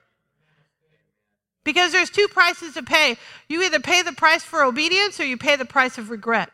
Because there's two prices to pay. You either pay the price for obedience, or you pay the price of regret.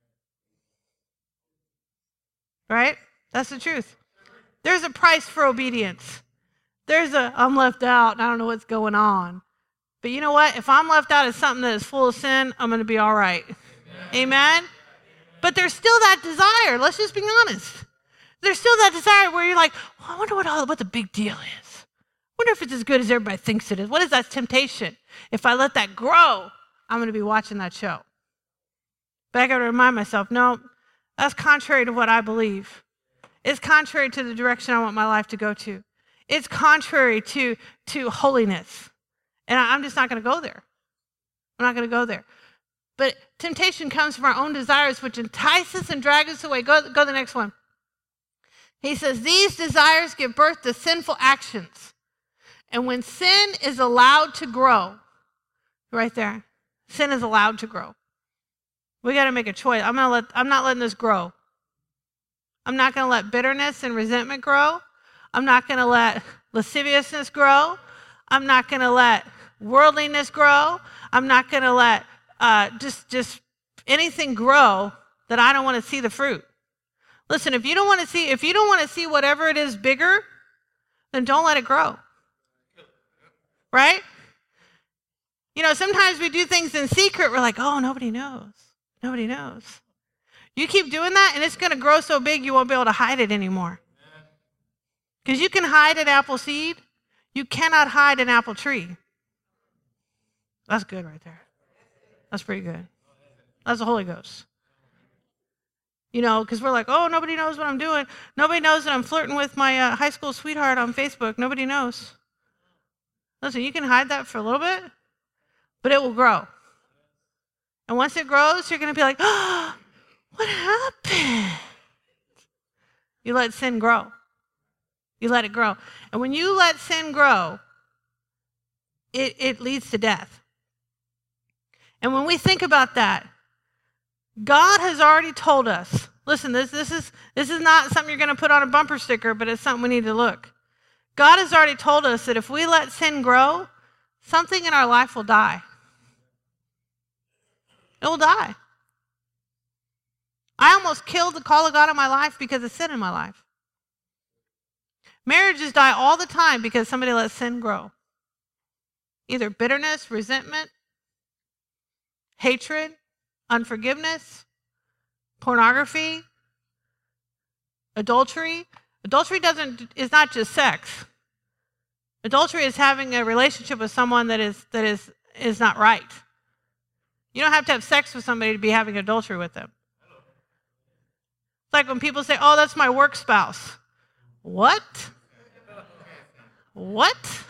Right? That's the truth. There's a price for obedience. There's a, I'm left out, and I don't know what's going on. But you know what? If I'm left out of something that is full of sin, I'm going to be all right. Amen? Amen? But there's still that desire. Let's just be honest. There's still that desire where you're like, well, I wonder what all what the big deal is. I wonder if it's as good as everybody thinks it is. What is that temptation? If I let that grow, I'm going to be watching that show. But I got to remind myself, no, that's contrary to what I believe. It's contrary to the direction I want my life to go to. It's contrary to, to holiness. And I'm just not going to go there. I'm not going to go there. But temptation comes from our own desires, which entice us and drag us away. Go, go to the next one. He says, these desires give birth to sinful actions. And when sin is allowed to grow, right there, sin is allowed to grow. We got to make a choice. I'm gonna let. I'm not letting this grow. I'm not going to let bitterness and resentment grow. I'm not going to let lasciviousness grow. I'm not going to let worldliness grow. I'm not going to let uh, just, just anything grow that I don't want to see the fruit. Listen, if you don't want to see, if you don't want to see whatever it is bigger, then don't let it grow. Right? You know, sometimes we do things in secret. We're like, oh, nobody knows. Nobody knows. You keep doing that, and it's going to grow so big you won't be able to hide it anymore. Because you can hide an apple seed. You cannot hide an apple tree. That's good right there. That's pretty good. That's the Holy Ghost. You know, because we're like, oh, nobody knows what I'm doing. Nobody knows that I'm flirting with my uh, high school sweetheart on Facebook. Nobody knows. Listen, you can hide that for a little bit, but it will grow. And once it grows, you're going to be like, oh, what happened? You let sin grow. You let it grow. And when you let sin grow, it, it leads to death. And when we think about that, God has already told us, listen, this, this, is, this is not something you're going to put on a bumper sticker, but it's something we need to look. God has already told us that if we let sin grow, something in our life will die. It will die. I almost killed the call of God in my life because of sin in my life. Marriages die all the time because somebody lets sin grow. Either bitterness, resentment, hatred, unforgiveness, pornography, adultery. Adultery doesn't is not just sex. Adultery is having a relationship with someone that is that is is not right. You don't have to have sex with somebody to be having adultery with them. It's like when people say, "Oh, that's my work spouse." What? What?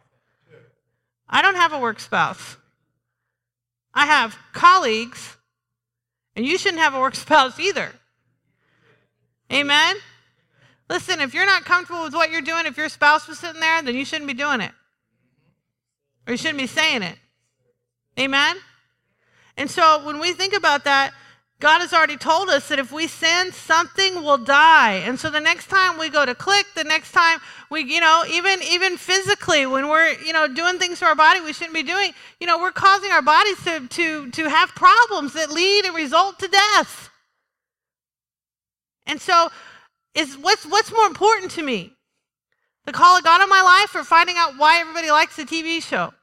I don't have a work spouse. I have colleagues, and you shouldn't have a work spouse either. Amen? Listen, if you're not comfortable with what you're doing, if your spouse was sitting there, then you shouldn't be doing it. Or you shouldn't be saying it. Amen? And so when we think about that, God has already told us that if we sin, something will die. And so the next time we go to click, the next time we, you know, even, even physically, when we're, you know, doing things to our body we shouldn't be doing, you know, we're causing our bodies to, to, to have problems that lead and result to death. And so is what's, what's more important to me? The call of God on my life or finding out why everybody likes the T V show?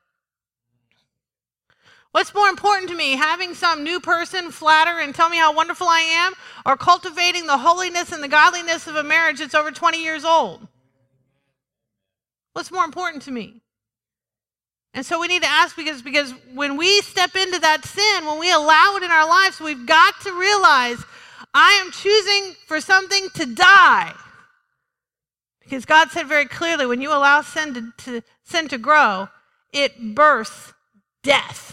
What's more important to me, having some new person flatter and tell me how wonderful I am, or cultivating the holiness and the godliness of a marriage that's over twenty years old? What's more important to me? And so we need to ask because, because when we step into that sin, when we allow it in our lives, we've got to realize I am choosing for something to die. Because God said very clearly, when you allow sin to, to, sin to grow, it births death.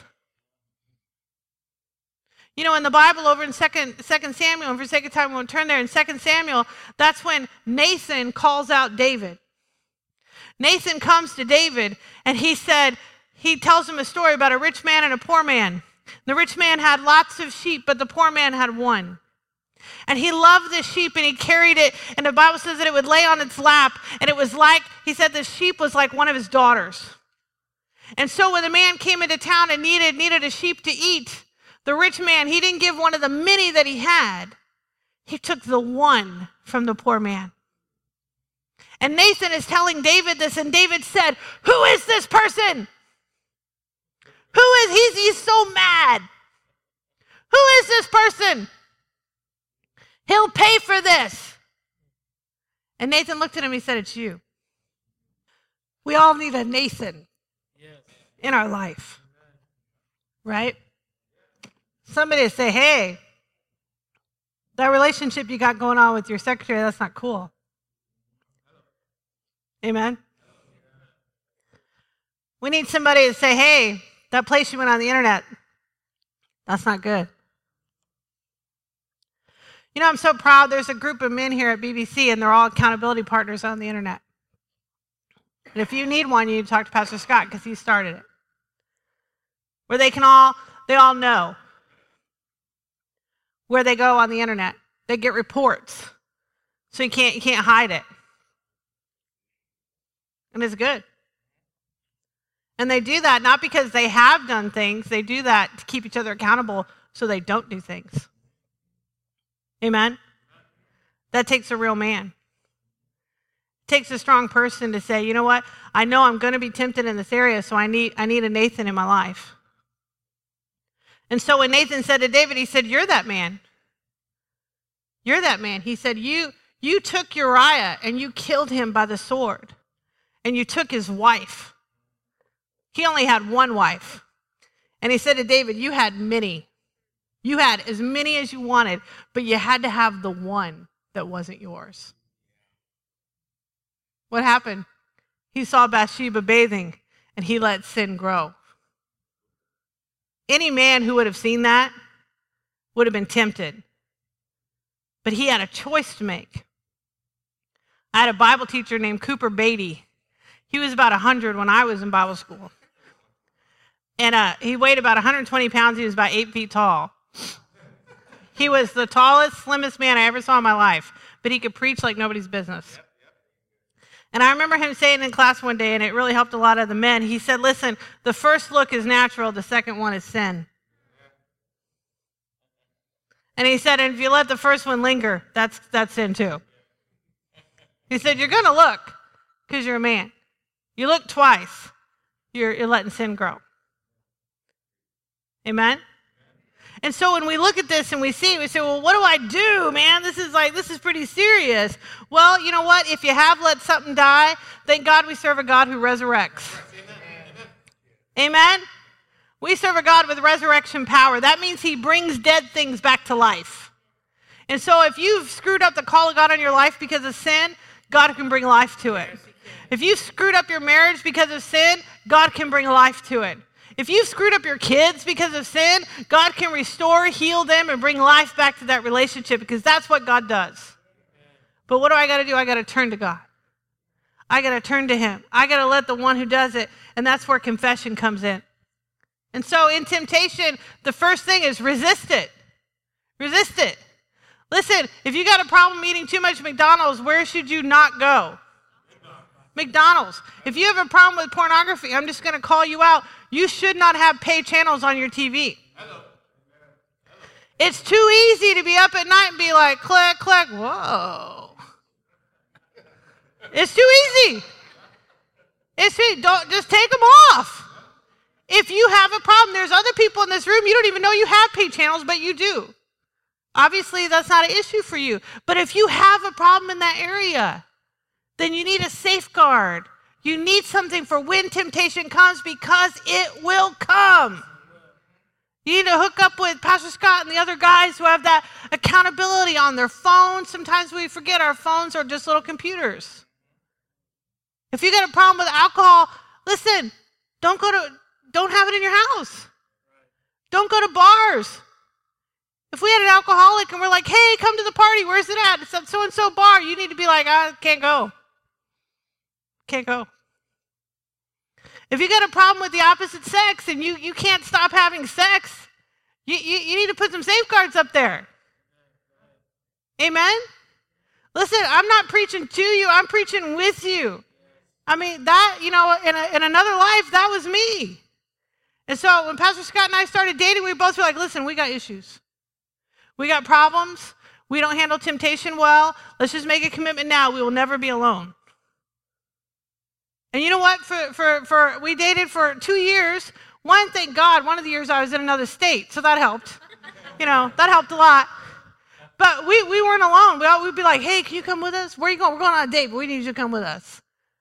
You know, in the Bible over in Second Samuel, and for sake of time we won't turn there, in Second Samuel, that's when Nathan calls out David. Nathan comes to David, and he said, he tells him a story about a rich man and a poor man. The rich man had lots of sheep, but the poor man had one. And he loved this sheep, and he carried it, and the Bible says that it would lay on its lap, and it was like, he said the sheep was like one of his daughters. And so when the man came into town and needed, needed a sheep to eat, the rich man, he didn't give one of the many that he had. He took the one from the poor man. And Nathan is telling David this, and David said, who is this person? Who is, he's, he's so mad. Who is this person? He'll pay for this. And Nathan looked at him and he said, it's you. We all need a Nathan in our life, right? Somebody to say, hey, that relationship you got going on with your secretary, that's not cool. Amen? We need somebody to say, hey, that place you went on the internet, that's not good. You know, I'm so proud. There's a group of men here at B B C, and they're all accountability partners on the internet. And if you need one, you need to talk to Pastor Scott because he started it. Where they can all, they all know where they go on the internet. They get reports. So you can't, you can't hide it. And it's good. And they do that not because they have done things. They do that to keep each other accountable so they don't do things. Amen? That takes a real man. It takes a strong person to say, you know what? I know I'm going to be tempted in this area, so I need, I need a Nathan in my life. And so when Nathan said to David, he said, you're that man. You're that man. He said, you, you took Uriah and you killed him by the sword. And you took his wife. He only had one wife. And he said to David, you had many. You had as many as you wanted, but you had to have the one that wasn't yours. What happened? He saw Bathsheba bathing, and he let sin grow. Any man who would have seen that would have been tempted. But he had a choice to make. I had a Bible teacher named Cooper Beatty. He was about one hundred when I was in Bible school. And uh, he weighed about one hundred twenty pounds. He was about eight feet tall. He was the tallest, slimmest man I ever saw in my life, but he could preach like nobody's business. And I remember him saying in class one day, and it really helped a lot of the men, he said, listen, the first look is natural, the second one is sin. And he said, and if you let the first one linger, that's, that's sin too. He said, you're going to look because you're a man. You look twice, you're, you're letting sin grow. Amen? And so when we look at this and we see it, we say, well, what do I do, man? This is like, this is pretty serious. Well, you know what? If you have let something die, thank God we serve a God who resurrects. Amen? We serve a God with resurrection power. That means he brings dead things back to life. And so if you've screwed up the call of God on your life because of sin, God can bring life to it. If you've screwed up your marriage because of sin, God can bring life to it. If you've screwed up your kids because of sin, God can restore, heal them, and bring life back to that relationship because that's what God does. But what do I got to do? I got to turn to God. I got to turn to him. I got to let the one who does it, and that's where confession comes in. And so in temptation, the first thing is resist it. Resist it. Listen, if you got a problem eating too much McDonald's, where should you not go? McDonald's. If you have a problem with pornography, I'm just going to call you out. You should not have pay channels on your T V. Hello. It's too easy to be up at night and be like, click, click, whoa. It's too easy. It's too, don't just take them off. If you have a problem, there's other people in this room, you don't even know you have pay channels, but you do. Obviously, that's not an issue for you. But if you have a problem in that area, then you need a safeguard. You need something for when temptation comes because it will come. You need to hook up with Pastor Scott and the other guys who have that accountability on their phones. Sometimes we forget our phones are just little computers. If you got a problem with alcohol, listen, don't go to, don't have it in your house. Don't go to bars. If we had an alcoholic and we're like, hey, come to the party, where's it at? It's at so-and-so bar. You need to be like, I can't go. Can't go. If you got a problem with the opposite sex and you, you can't stop having sex, you, you, you need to put some safeguards up there. Amen? Listen, I'm not preaching to you. I'm preaching with you. I mean, that, you know, in, a, in another life, that was me. And so when Pastor Scott and I started dating, we both were like, listen, we got issues. We got problems. We don't handle temptation well. Let's just make a commitment now. We will never be alone. And you know what? For, for, for we dated for two years. One, thank God, one of the years I was in another state, so that helped. You know, that helped a lot. But we, we weren't alone. We all, we'd be like, hey, can you come with us? Where are you going? We're going on a date, but we need you to come with us.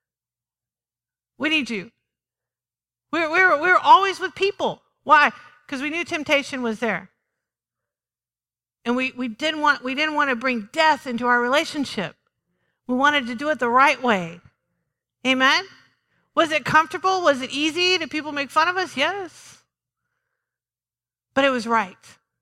We need you. We were, we were, we were always with people. Why? Because we knew temptation was there. And we, we didn't want we didn't want to bring death into our relationship. We wanted to do it the right way. Amen? Was it comfortable? Was it easy? Did people make fun of us? Yes. But it was right.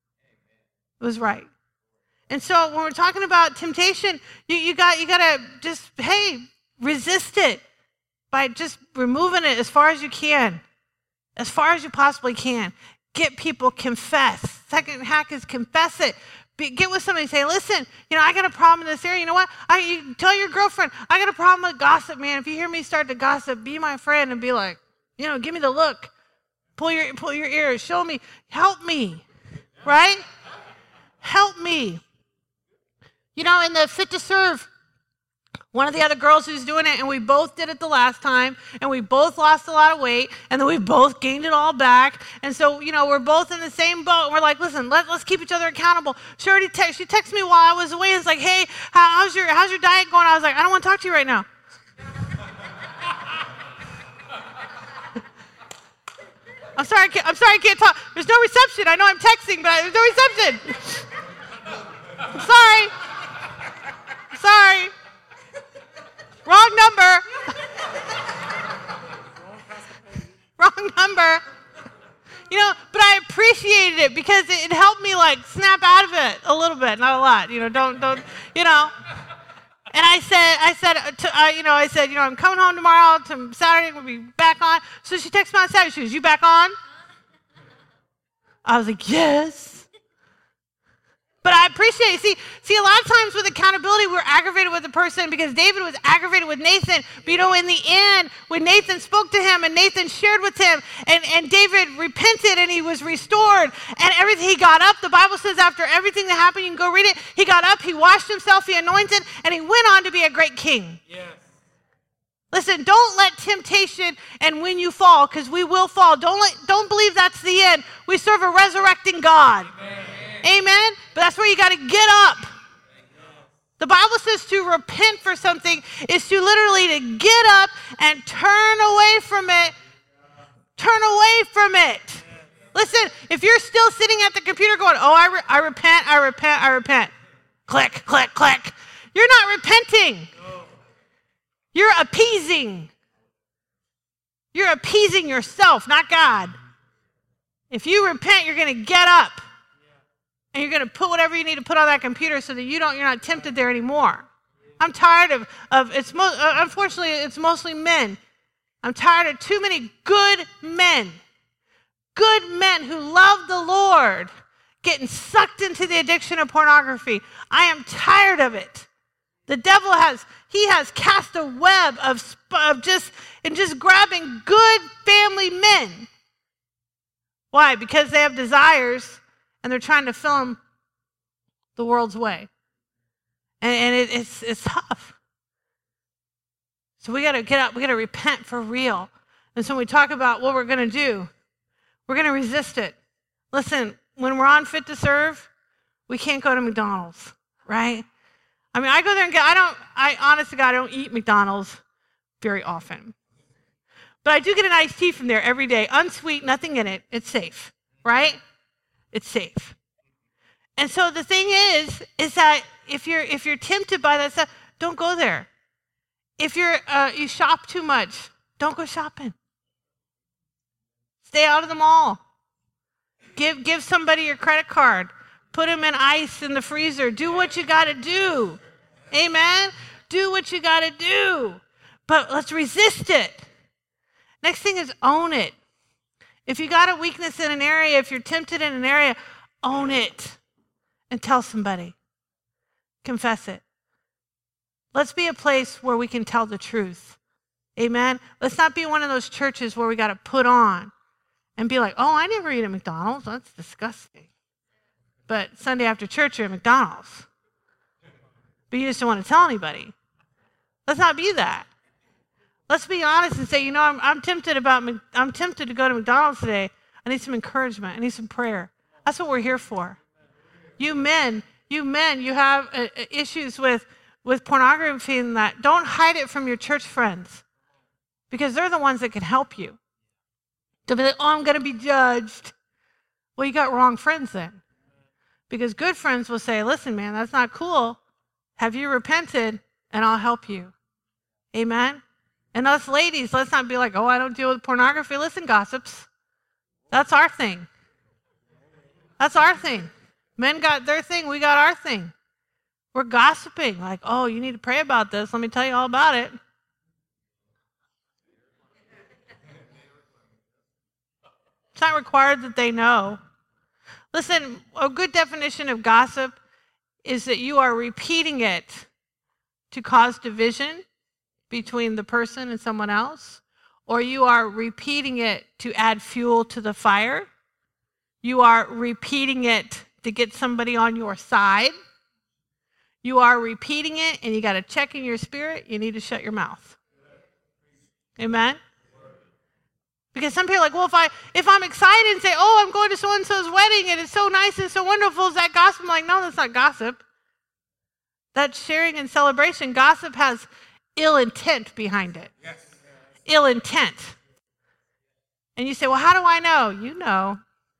It was right. And so when we're talking about temptation, you, you got you gotta just, hey, resist it by just removing it as far as you can. As far as you possibly can. Get people confess. Second hack is confess it. Be, get with somebody and say, listen, you know, I got a problem in this area. You know what? I you tell your girlfriend, I got a problem with gossip, man. If you hear me start to gossip, be my friend and be like, you know, give me the look. Pull your pull your ears. Show me. Help me. Right? Help me. You know, in the Fit to Serve, one of the other girls who's doing it, and we both did it the last time, and we both lost a lot of weight, and then we both gained it all back. And so, you know, we're both in the same boat. And we're like, listen, let, let's keep each other accountable. She already te- she texted me while I was away. It's like, hey, how, how's your how's your diet going? I was like, I don't want to talk to you right now. I'm sorry, I can't, I'm sorry I can't talk. There's no reception. I know I'm texting, but there's no reception. I'm sorry. I'm sorry. Wrong number. Wrong number. You know, but I appreciated it because it, it helped me like snap out of it a little bit, not a lot. You know, don't, don't, you know. And I said, I said, to, uh, you know, I said, you know, I'm coming home tomorrow. To Saturday, we'll be back on. So she texted me on Saturday. She goes, you back on? I was like, yes. But I appreciate it. See, see, a lot of times with accountability, we're aggravated with the person because David was aggravated with Nathan. But you know, in the end, when Nathan spoke to him and Nathan shared with him and, and David repented and he was restored and everything, he got up. The Bible says after everything that happened, you can go read it. He got up, he washed himself, he anointed, and he went on to be a great king. Yes. Listen, don't let temptation and when you fall, because we will fall, don't let, don't believe that's the end. We serve a resurrecting God. Amen. Amen? But that's where you got to get up. The Bible says to repent for something is to literally to get up and turn away from it. Turn away from it. Listen, if you're still sitting at the computer going, oh, I, re- I repent, I repent, I repent. Click, click, click. You're not repenting. You're appeasing. You're appeasing yourself, not God. If you repent, you're going to get up. And you're going to put whatever you need to put on that computer so that you don't, you're not tempted there anymore. I'm tired of, of it's mo- uh, unfortunately, it's mostly men. I'm tired of too many good men, good men who love the Lord getting sucked into the addiction of pornography. I am tired of it. The devil has, he has cast a web of, of just, and just grabbing good family men. Why? Because they have desires and they're trying to fill them the world's way. And, and it, it's, it's tough. So we got to get up. We got to repent for real. And so when we talk about what we're going to do, we're going to resist it. Listen, when we're on Fit to Serve, we can't go to McDonald's, right? I mean, I go there and get, I don't, I honest to God, I don't eat McDonald's very often. But I do get an iced tea from there every day, unsweet, nothing in it. It's safe, right? It's safe. And so the thing is, is that if you're if you're tempted by that stuff, don't go there. If you're uh, you shop too much, don't go shopping. Stay out of the mall. Give give somebody your credit card. Put them in ice in the freezer. Do what you got to do. Amen? Do what you got to do. But let's resist it. Next thing is own it. If you got a weakness in an area, if you're tempted in an area, own it and tell somebody. Confess it. Let's be a place where we can tell the truth. Amen? Let's not be one of those churches where we got to put on and be like, oh, I never eat at McDonald's. That's disgusting. But Sunday after church, you're at McDonald's. But you just don't want to tell anybody. Let's not be that. Let's be honest and say, you know, I'm, I'm tempted about, I'm tempted to go to McDonald's today. I need some encouragement. I need some prayer. That's what we're here for. You men, you men, you have uh, issues with, with pornography and that. Don't hide it from your church friends because they're the ones that can help you. To be like, oh, I'm going to be judged. Well, you got wrong friends then. Because good friends will say, listen, man, that's not cool. Have you repented? And I'll help you. Amen? And us ladies, let's not be like, oh, I don't deal with pornography. Listen, gossips. That's our thing. That's our thing. Men got their thing. We got our thing. We're gossiping. Like, oh, you need to pray about this. Let me tell you all about it. It's not required that they know. Listen, a good definition of gossip is that you are repeating it to cause division between the person and someone else, or you are repeating it to add fuel to the fire. You are repeating it to get somebody on your side. You are repeating it, and you got to check in your spirit. You need to shut your mouth. Amen? Because some people are like, well, if, I, if I'm excited and say, oh, I'm going to so-and-so's wedding, and it's so nice and so wonderful, is that gossip? I'm like, no, that's not gossip. That's sharing and celebration. Gossip has ill intent behind it. Yes. Ill intent. And you say, well, how do I know? You know.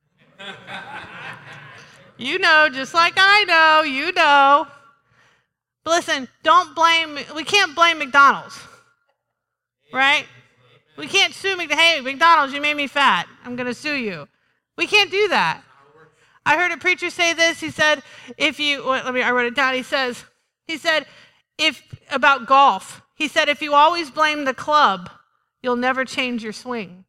You know, just like I know, you know. But listen, don't blame, we can't blame McDonald's, right? We can't sue McDonald's. Hey, McDonald's, you made me fat. I'm going to sue you. We can't do that. I heard a preacher say this. He said, if you, well, let me, I wrote it down. He says, he said, if, about golf, he said, if you always blame the club, you'll never change your swing.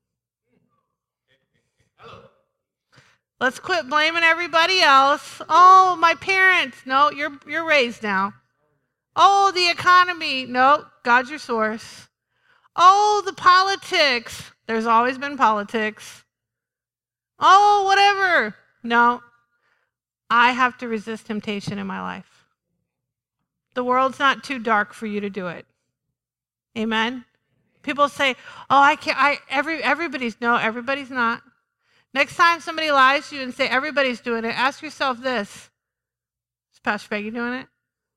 Let's quit blaming everybody else. Oh, my parents. No, you're you're raised now. Oh, the economy. No, God's your source. Oh, the politics. There's always been politics. Oh, whatever. No, I have to resist temptation in my life. The world's not too dark for you to do it. Amen? People say, oh, I can't, I, every, everybody's, no, everybody's not. Next time somebody lies to you and say everybody's doing it, ask yourself this. Is Pastor Peggy doing it?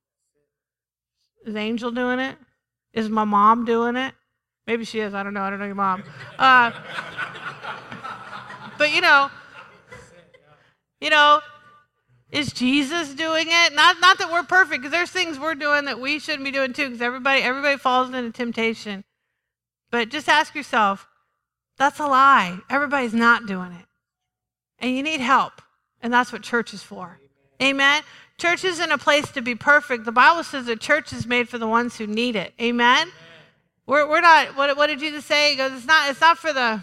Is Angel doing it? Is my mom doing it? Maybe she is. I don't know. I don't know your mom. Uh, but, you know, you know, is Jesus doing it? Not, not that we're perfect, because there's things we're doing that we shouldn't be doing too, because everybody, everybody falls into temptation. But just ask yourself, that's a lie. Everybody's not doing it. And you need help. And that's what church is for. Amen? Church isn't a place to be perfect. The Bible says that church is made for the ones who need it. Amen? Amen. We're, we're not, what, what did Jesus say? He goes, it's not, it's not for the,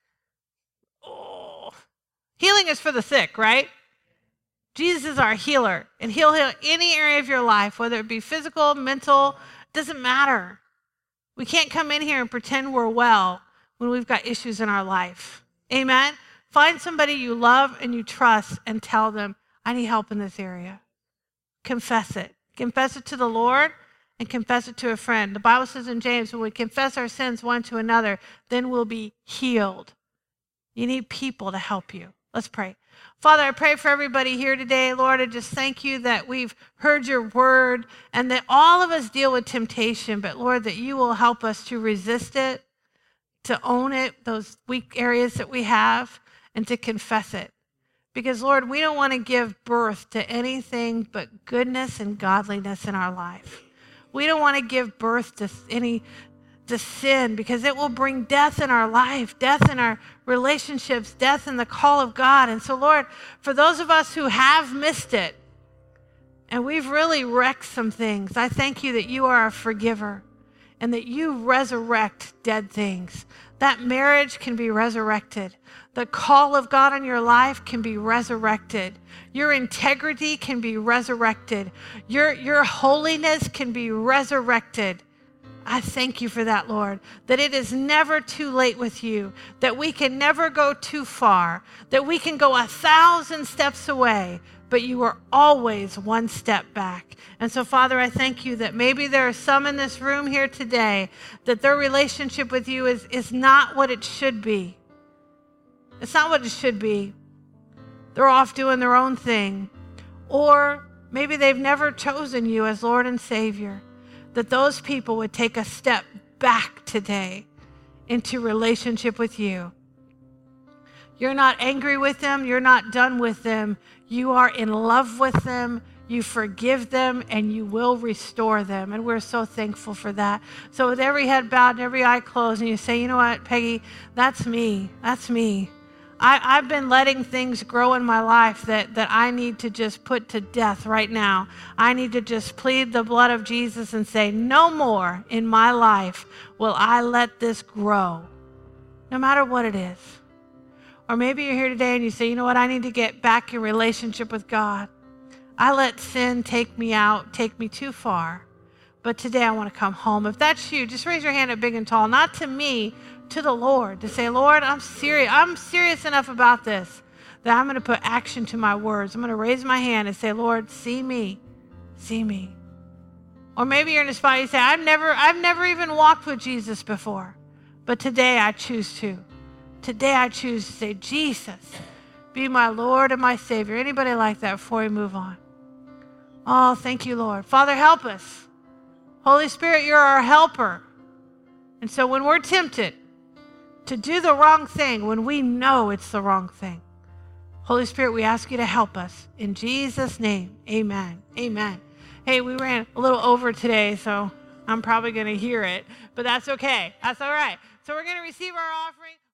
oh, healing is for the sick, right? Jesus is our healer. And he'll heal any area of your life, whether it be physical, mental, doesn't matter. We can't come in here and pretend we're well when we've got issues in our life. Amen? Find somebody you love and you trust and tell them, I need help in this area. Confess it. Confess it to the Lord and confess it to a friend. The Bible says in James, when we confess our sins one to another, then we'll be healed. You need people to help you. Let's pray. Father, I pray for everybody here today. Lord, I just thank you that we've heard your word and that all of us deal with temptation, but Lord, that you will help us to resist it, to own it, those weak areas that we have, and to confess it. Because, Lord, we don't want to give birth to anything but goodness and godliness in our life. We don't want to give birth to any to sin, because it will bring death in our life, death in our relationships, death in the call of God. And so, Lord, for those of us who have missed it, and we've really wrecked some things, I thank you that you are a forgiver and that you resurrect dead things. That marriage can be resurrected. The call of God on your life can be resurrected. Your integrity can be resurrected. Your, your holiness can be resurrected. I thank you for that, Lord, that it is never too late with you, that we can never go too far, that we can go a thousand steps away, but you are always one step back. And so, Father, I thank you that maybe there are some in this room here today that their relationship with you is, is not what it should be. It's not what it should be. They're off doing their own thing. Or maybe they've never chosen you as Lord and Savior. That those people would take a step back today into relationship with you. You're not angry with them. You're not done with them. You are in love with them. You forgive them, and you will restore them. And we're so thankful for that. So with every head bowed and every eye closed, and you say, you know what, Peggy, that's me. That's me. I, I've been letting things grow in my life that, that I need to just put to death right now. I need to just plead the blood of Jesus and say, no more in my life will I let this grow, no matter what it is. Or maybe you're here today and you say, you know what, I need to get back in relationship with God. I let sin take me out, take me too far. But today I want to come home. If that's you, just raise your hand up big and tall, not to me, to the Lord, to say, Lord, I'm serious. I'm serious enough about this that I'm going to put action to my words. I'm going to raise my hand and say, Lord, see me, see me. Or maybe you're in a spot you say, I've never, I've never even walked with Jesus before, but today I choose to. Today I choose to say, Jesus, be my Lord and my Savior. Anybody like that before we move on? Oh, thank you, Lord. Father, help us. Holy Spirit, you're our helper. And so when we're tempted, to do the wrong thing when we know it's the wrong thing. Holy Spirit, we ask you to help us. In Jesus' name, amen. Amen. Hey, we ran a little over today, so I'm probably going to hear it, but that's okay. That's all right. So we're going to receive our offering.